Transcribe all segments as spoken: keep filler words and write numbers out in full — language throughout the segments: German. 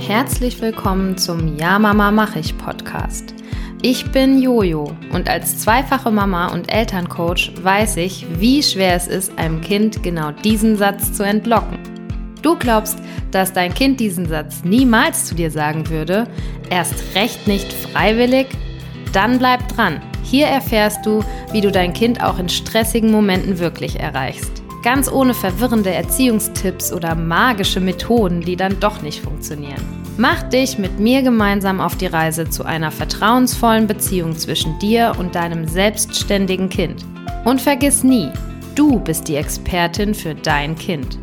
Herzlich willkommen zum Ja Mama mach ich Podcast. Ich bin Jojo und als zweifache Mama und Elterncoach weiß ich, wie schwer es ist, einem Kind genau diesen Satz zu entlocken. Du glaubst, dass dein Kind diesen Satz niemals zu dir sagen würde, erst recht nicht freiwillig? Dann bleib dran. Hier erfährst du, wie du dein Kind auch in stressigen Momenten wirklich erreichst. Ganz ohne verwirrende Erziehungstipps oder magische Methoden, die dann doch nicht funktionieren. Mach dich mit mir gemeinsam auf die Reise zu einer vertrauensvollen Beziehung zwischen dir und deinem selbstständigen Kind. Und vergiss nie, du bist die Expertin für dein Kind.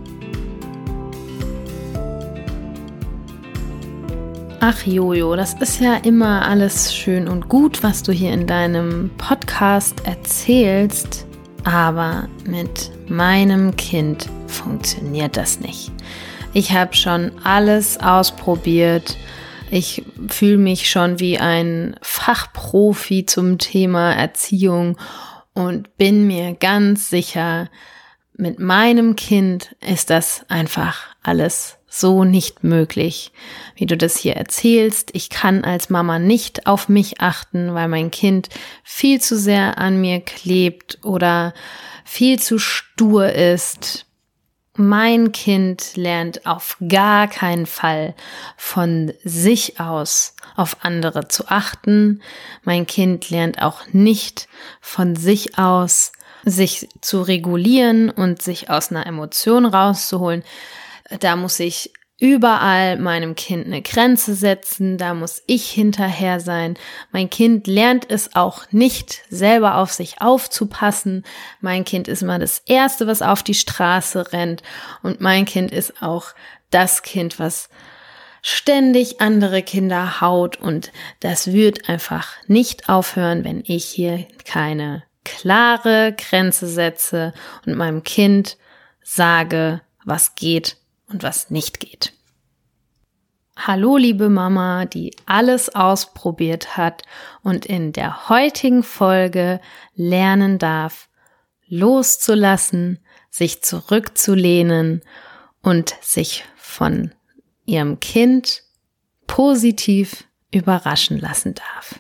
Ach Jojo, das ist ja immer alles schön und gut, was du hier in deinem Podcast erzählst, aber mit meinem Kind funktioniert das nicht. Ich habe schon alles ausprobiert. Ich fühle mich schon wie ein Fachprofi zum Thema Erziehung und bin mir ganz sicher, mit meinem Kind ist das einfach alles so nicht möglich, wie du das hier erzählst. Ich kann als Mama nicht auf mich achten, weil mein Kind viel zu sehr an mir klebt oder viel zu stur ist. Mein Kind lernt auf gar keinen Fall von sich aus auf andere zu achten. Mein Kind lernt auch nicht von sich aus, sich zu regulieren und sich aus einer Emotion rauszuholen. Da muss ich überall meinem Kind eine Grenze setzen, da muss ich hinterher sein. Mein Kind lernt es auch nicht, selber auf sich aufzupassen. Mein Kind ist immer das Erste, was auf die Straße rennt. Und mein Kind ist auch das Kind, was ständig andere Kinder haut. Und das wird einfach nicht aufhören, wenn ich hier keine klare Grenze setze und meinem Kind sage, was geht und was nicht geht. Hallo liebe Mama, die alles ausprobiert hat und in der heutigen Folge lernen darf, loszulassen, sich zurückzulehnen und sich von ihrem Kind positiv überraschen lassen darf.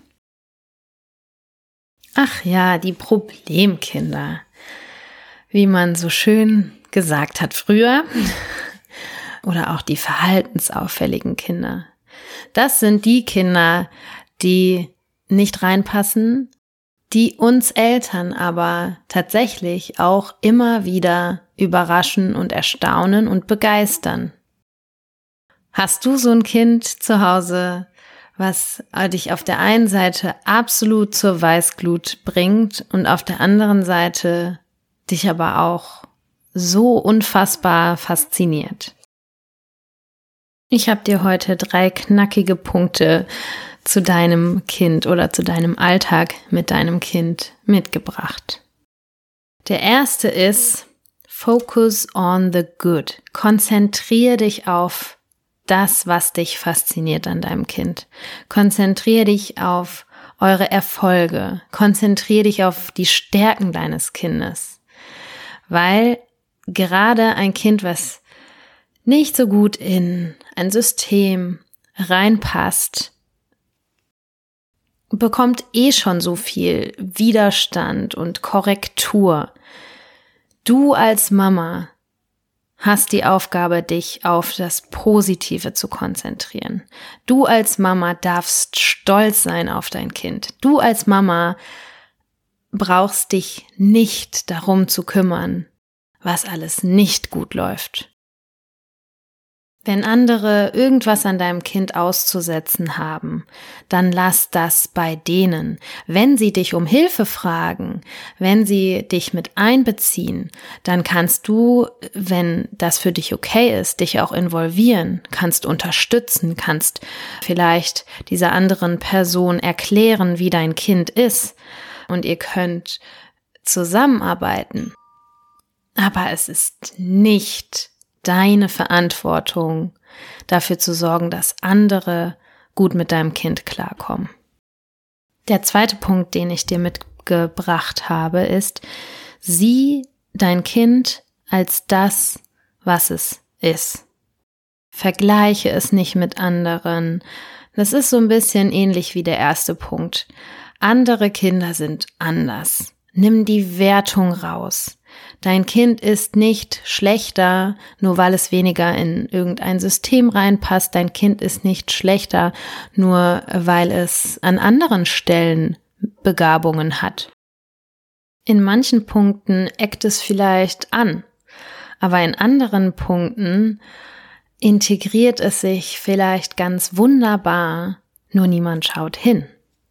Ach ja, die Problemkinder, wie man so schön gesagt hat früher. Oder auch die verhaltensauffälligen Kinder. Das sind die Kinder, die nicht reinpassen, die uns Eltern aber tatsächlich auch immer wieder überraschen und erstaunen und begeistern. Hast du so ein Kind zu Hause, was dich auf der einen Seite absolut zur Weißglut bringt und auf der anderen Seite dich aber auch so unfassbar fasziniert? Ich habe dir heute drei knackige Punkte zu deinem Kind oder zu deinem Alltag mit deinem Kind mitgebracht. Der erste ist, focus on the good. Konzentriere dich auf das, was dich fasziniert an deinem Kind. Konzentriere dich auf eure Erfolge. Konzentriere dich auf die Stärken deines Kindes. Weil gerade ein Kind, was nicht so gut in ein System reinpasst, bekommt eh schon so viel Widerstand und Korrektur. Du als Mama hast die Aufgabe, dich auf das Positive zu konzentrieren. Du als Mama darfst stolz sein auf dein Kind. Du als Mama brauchst dich nicht darum zu kümmern, was alles nicht gut läuft. Wenn andere irgendwas an deinem Kind auszusetzen haben, dann lass das bei denen. Wenn sie dich um Hilfe fragen, wenn sie dich mit einbeziehen, dann kannst du, wenn das für dich okay ist, dich auch involvieren, kannst unterstützen, kannst vielleicht dieser anderen Person erklären, wie dein Kind ist und ihr könnt zusammenarbeiten. Aber es ist nicht deine Verantwortung, dafür zu sorgen, dass andere gut mit deinem Kind klarkommen. Der zweite Punkt, den ich dir mitgebracht habe, ist, sieh dein Kind als das, was es ist. Vergleiche es nicht mit anderen. Das ist so ein bisschen ähnlich wie der erste Punkt. Andere Kinder sind anders. Nimm die Wertung raus. Dein Kind ist nicht schlechter, nur weil es weniger in irgendein System reinpasst. Dein Kind ist nicht schlechter, nur weil es an anderen Stellen Begabungen hat. In manchen Punkten eckt es vielleicht an, aber in anderen Punkten integriert es sich vielleicht ganz wunderbar, nur niemand schaut hin.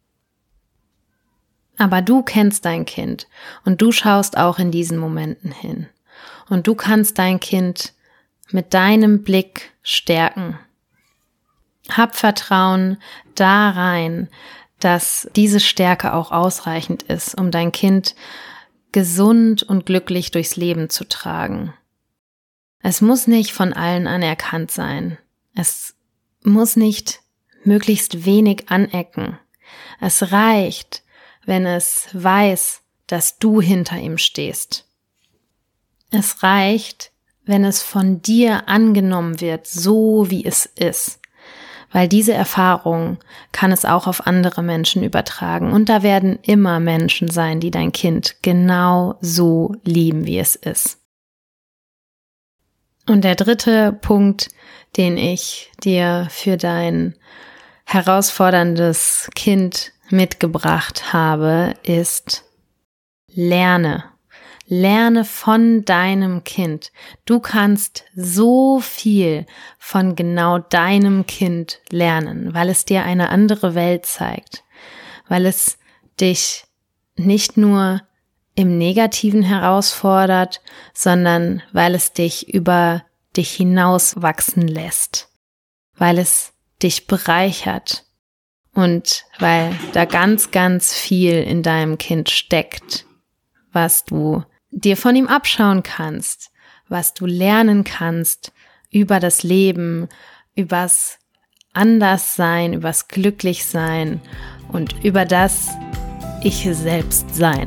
Aber du kennst dein Kind und du schaust auch in diesen Momenten hin. Und du kannst dein Kind mit deinem Blick stärken. Hab Vertrauen da rein, dass diese Stärke auch ausreichend ist, um dein Kind gesund und glücklich durchs Leben zu tragen. Es muss nicht von allen anerkannt sein. Es muss nicht möglichst wenig anecken. Es reicht, wenn es weiß, dass du hinter ihm stehst. Es reicht, wenn es von dir angenommen wird, so wie es ist. Weil diese Erfahrung kann es auch auf andere Menschen übertragen. Und da werden immer Menschen sein, die dein Kind genau so lieben, wie es ist. Und der dritte Punkt, den ich dir für dein herausforderndes Kind mitgebracht habe, ist: Lerne. Lerne von deinem Kind. Du kannst so viel von genau deinem Kind lernen, weil es dir eine andere Welt zeigt, weil es dich nicht nur im Negativen herausfordert, sondern weil es dich über dich hinaus wachsen lässt, weil es dich bereichert und weil da ganz, ganz viel in deinem Kind steckt, was du dir von ihm abschauen kannst, was du lernen kannst über das Leben, übers Anderssein, übers Glücklichsein und über das Ich selbst sein.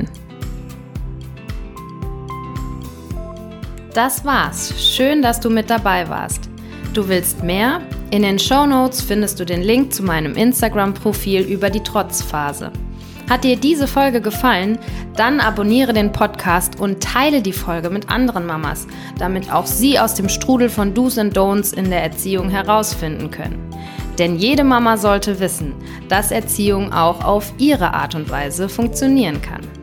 Das war's. Schön, dass du mit dabei warst. Du willst mehr? In den Shownotes findest du den Link zu meinem Instagram-Profil über die Trotzphase. Hat dir diese Folge gefallen? Dann abonniere den Podcast und teile die Folge mit anderen Mamas, damit auch sie aus dem Strudel von Do's und Don'ts in der Erziehung herausfinden können. Denn jede Mama sollte wissen, dass Erziehung auch auf ihre Art und Weise funktionieren kann.